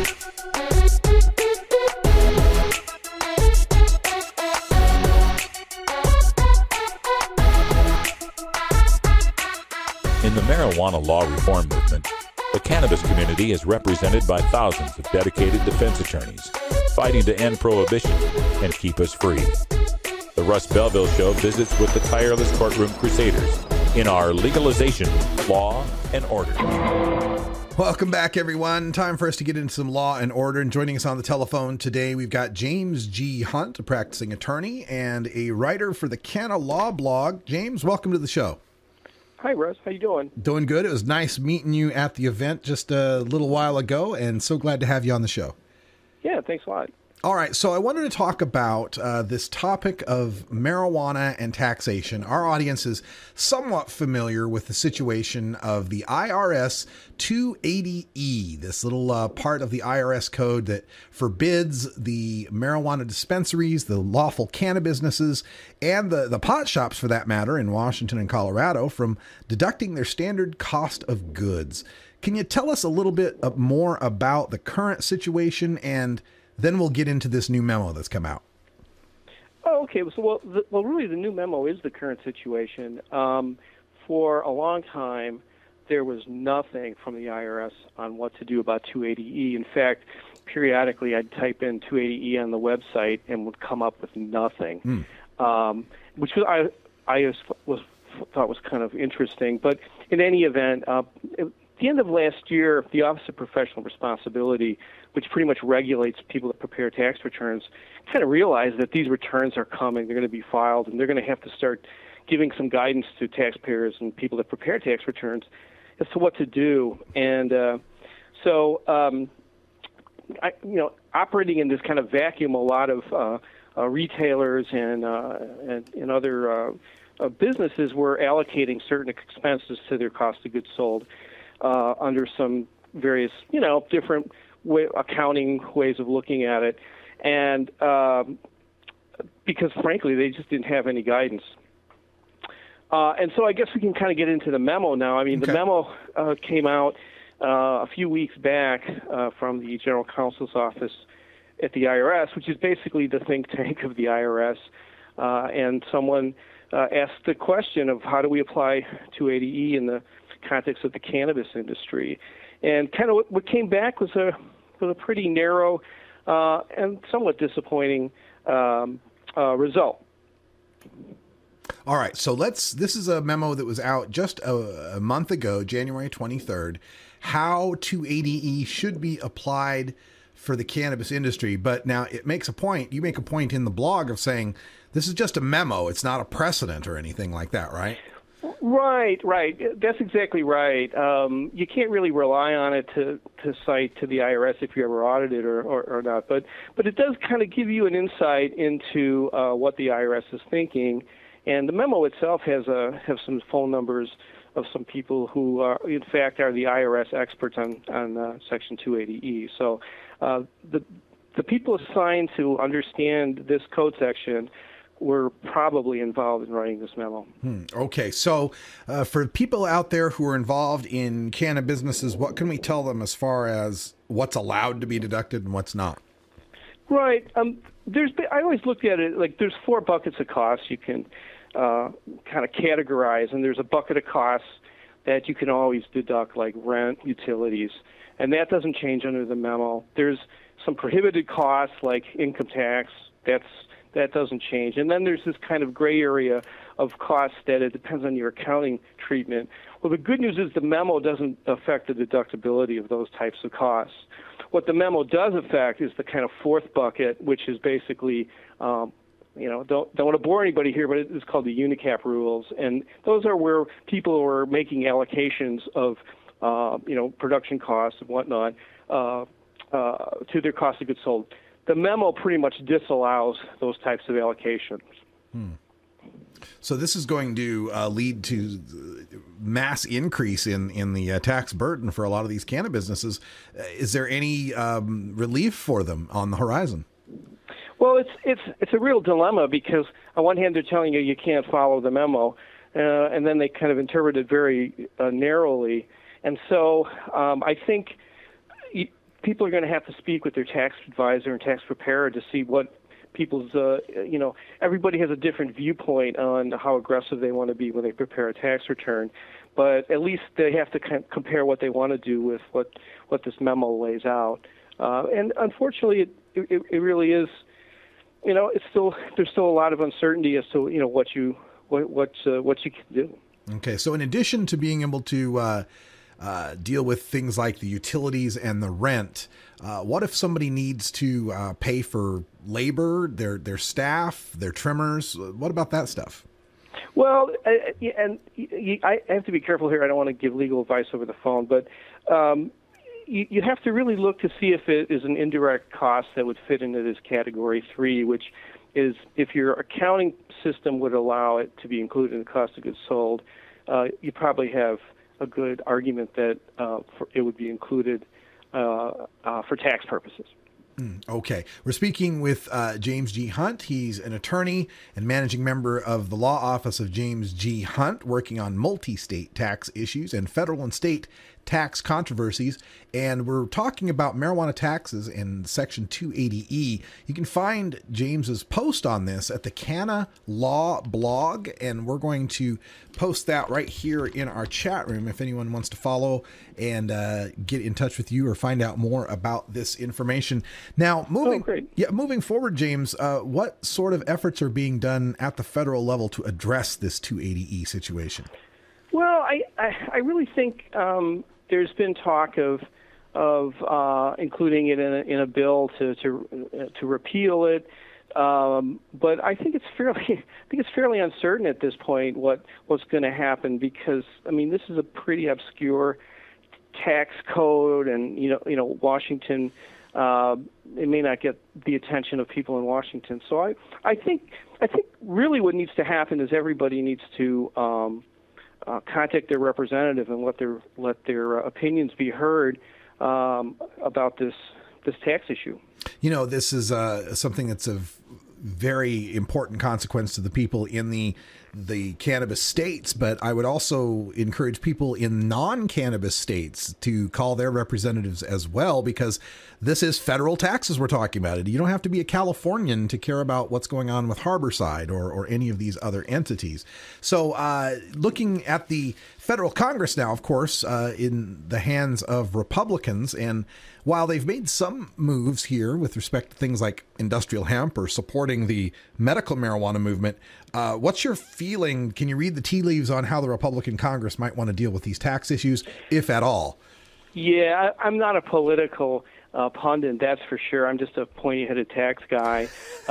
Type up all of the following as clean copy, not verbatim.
In the marijuana law reform movement, the cannabis community is represented by thousands of dedicated defense attorneys fighting to end prohibition and keep us free. The Russ Belville Show visits with the tireless courtroom crusaders in our legalization, law, and order. Welcome back, everyone. Time for us to get into some law and order. And joining us on the telephone today, we've got James G. Hunt, a practicing attorney and a writer for the Canna Law blog. James, welcome to the show. Hi, Russ. How you doing? Doing good. It was nice meeting you at the event just a little while ago, and so glad to have you on the show. Yeah, thanks a lot. All right, so I wanted to talk about this topic of marijuana and taxation. Our audience is somewhat familiar with the situation of the IRS 280E, this little part of the IRS code that forbids the marijuana dispensaries, the lawful cannabis businesses, and the pot shops, for that matter, in Washington and Colorado from deducting their standard cost of goods. Can you tell us a little bit more about the current situation, and then we'll get into this new memo that's come out? Oh, okay. So, really, the new memo is the current situation. For a long time, there was nothing from the IRS on what to do about 280E. In fact, periodically, I'd type in 280E on the website and would come up with nothing, which I thought was kind of interesting. But in any event, at the end of last year, the Office of Professional Responsibility, which pretty much regulates people that prepare tax returns, kind of realized that these returns are coming, they're going to be filed, and they're going to have to start giving some guidance to taxpayers and people that prepare tax returns as to what to do. And operating in this kind of vacuum, a lot of retailers and other businesses were allocating certain expenses to their cost of goods sold under some various, different accounting ways of looking at it. And because, frankly, they just didn't have any guidance. And so I guess we can kind of get into the memo now. I mean, The memo came out a few weeks back from the General Counsel's office at the IRS, which is basically the think tank of the IRS. And someone asked the question of how do we apply 280E in the context of the cannabis industry. And kind of what came back was a pretty narrow and somewhat disappointing result. All right, so this is a memo that was out just a month ago, January 23rd, how 280E should be applied for the cannabis industry. But now you make a point in the blog of saying this is just a memo. It's not a precedent or anything like that, right? Right. That's exactly right. You can't really rely on it to cite to the IRS if you ever audited or not. But it does kind of give you an insight into what the IRS is thinking. And the memo itself have some phone numbers of some people who in fact are the IRS experts on Section 280E. So the people assigned to understand this code section were probably involved in writing this memo. Okay, so for people out there who are involved in cannabis businesses, what can we tell them as far as what's allowed to be deducted and what's not? Right. I always looked at it like there's 4 buckets of costs you can kind of categorize, and there's a bucket of costs that you can always deduct, like rent, utilities, and that doesn't change under the memo. There's some prohibited costs like income tax. That doesn't change. And then there's this kind of gray area of costs that it depends on your accounting treatment. Well, the good news is the memo doesn't affect the deductibility of those types of costs. What the memo does affect is the kind of 4th bucket, which is basically, don't want to bore anybody here, but it's called the UNICAP rules. And those are where people are making allocations of, production costs and whatnot to their cost of goods sold. The memo pretty much disallows those types of allocations. So this is going to lead to mass increase in the tax burden for a lot of these cannabis businesses. Is there any relief for them on the horizon? Well, it's a real dilemma because on one hand they're telling you can't follow the memo, and then they kind of interpret it very narrowly. And so I think people are going to have to speak with their tax advisor and tax preparer to see what people's, everybody has a different viewpoint on how aggressive they want to be when they prepare a tax return. But at least they have to compare what they want to do with what this memo lays out. And unfortunately, it really is, there's still a lot of uncertainty as to what you can do. Okay, so in addition to being able to deal with things like the utilities and the rent, what if somebody needs to pay for labor, their staff, their trimmers? What about that stuff? Well, I have to be careful here. I don't want to give legal advice over the phone, but you have to really look to see if it is an indirect cost that would fit into this Category 3, which is if your accounting system would allow it to be included in the cost of goods sold, you probably have a good argument that it would be included for tax purposes. Okay. We're speaking with James G. Hunt. He's an attorney and managing member of the law office of James G. Hunt, working on multi-state tax issues and federal and state tax controversies. And we're talking about marijuana taxes in Section 280E. You can find James's post on this at the Canna Law blog, and we're going to post that right here in our chat room if anyone wants to follow and get in touch with you or find out more about this information. Now, moving forward, James, what sort of efforts are being done at the federal level to address this 280E situation? Well, I really think there's been talk of including it in a bill to repeal it, but I think it's fairly uncertain at this point what's going to happen, because this is a pretty obscure tax code, and Washington, it may not get the attention of people in Washington. So I think really what needs to happen is everybody needs to contact their representative and let their opinions be heard about this tax issue. This is something that's of very important consequence to the people in the cannabis states, but I would also encourage people in non-cannabis states to call their representatives as well, because this is federal taxes we're talking about. You don't have to be a Californian to care about what's going on with Harborside or any of these other entities. So looking at the federal Congress now, of course, in the hands of Republicans, and while they've made some moves here with respect to things like industrial hemp or supporting the medical marijuana movement, what's your feeling? Can you read the tea leaves on how the Republican Congress might want to deal with these tax issues, if at all? Yeah, I'm not a political pundit, that's for sure. I'm just a pointy-headed tax guy.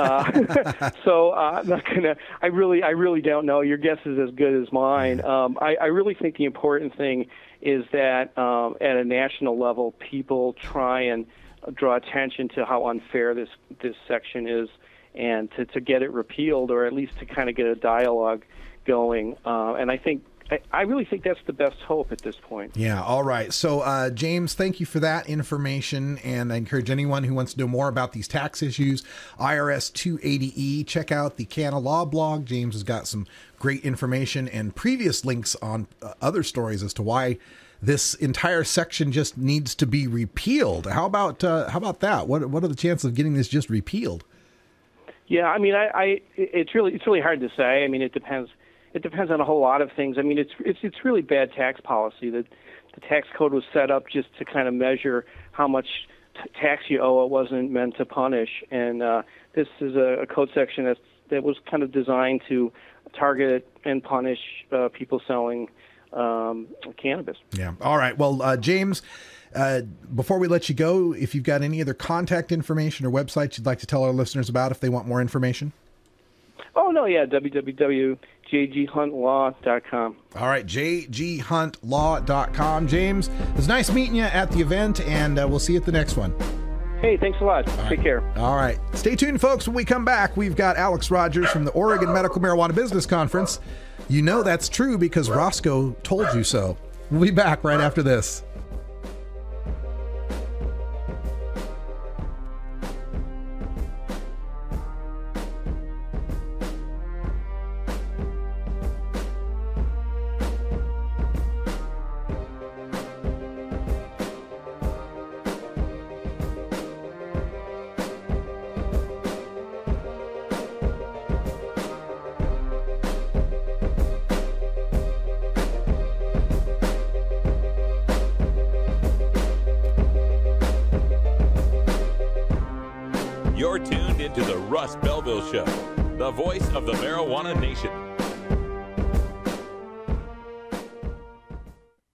So I'm not gonna. I really don't know. Your guess is as good as mine. I really think the important thing is that at a national level, people try and draw attention to how unfair this section is, and to get it repealed, or at least to kind of get a dialogue going. And I really think that's the best hope at this point. Yeah. All right. So, James, thank you for that information. And I encourage anyone who wants to know more about these tax issues, IRS 280E, check out the Canna Law blog. James has got some great information and previous links on other stories as to why this entire section just needs to be repealed. How about that? What are the chances of getting this just repealed? Yeah, it's really hard to say. It depends. It depends on a whole lot of things. It's really bad tax policy. That the tax code was set up just to kind of measure how much tax you owe. It wasn't meant to punish. And this is a code section that was kind of designed to target and punish people selling cannabis. Yeah. All right. Well, James, before we let you go, if you've got any other contact information or websites you'd like to tell our listeners about if they want more information. Oh, no, yeah, www.jghuntlaw.com. All right, jghuntlaw.com. James, it was nice meeting you at the event, and we'll see you at the next one. Hey, thanks a lot. Take care. All right. Stay tuned, folks. When we come back, we've got Alex Rogers from the Oregon Medical Marijuana Business Conference. You know that's true because Roscoe told you so. We'll be back right after this. You're tuned into the Russ Belville Show, the voice of the marijuana nation.